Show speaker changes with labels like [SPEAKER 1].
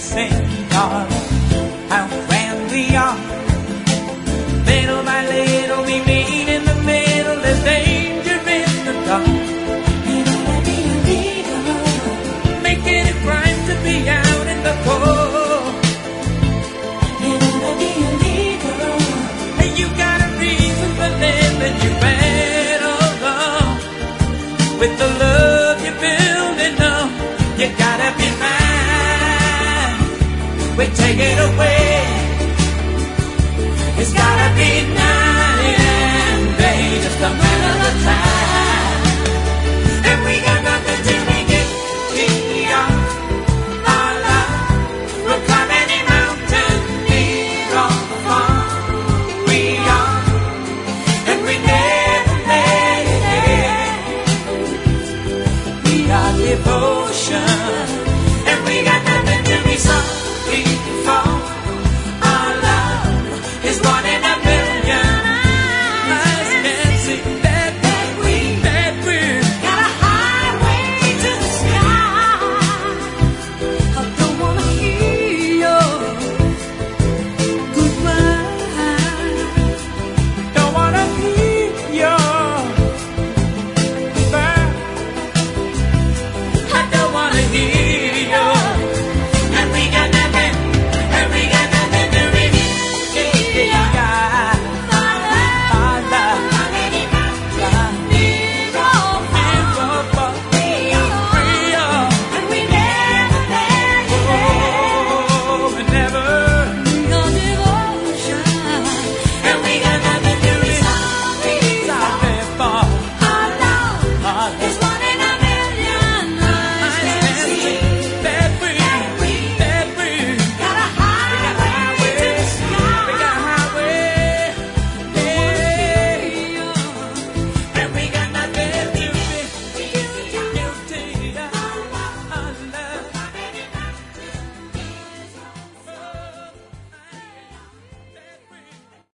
[SPEAKER 1] sing, darling, how grand we are. Little by little we meet in the middle, there's danger in the dark. Making it right to be out in the cold. Hey, you got a reason for living, you better along. With the love you're building up, you gotta be mine. We take it away. It's gotta be night and day, just a matter of time.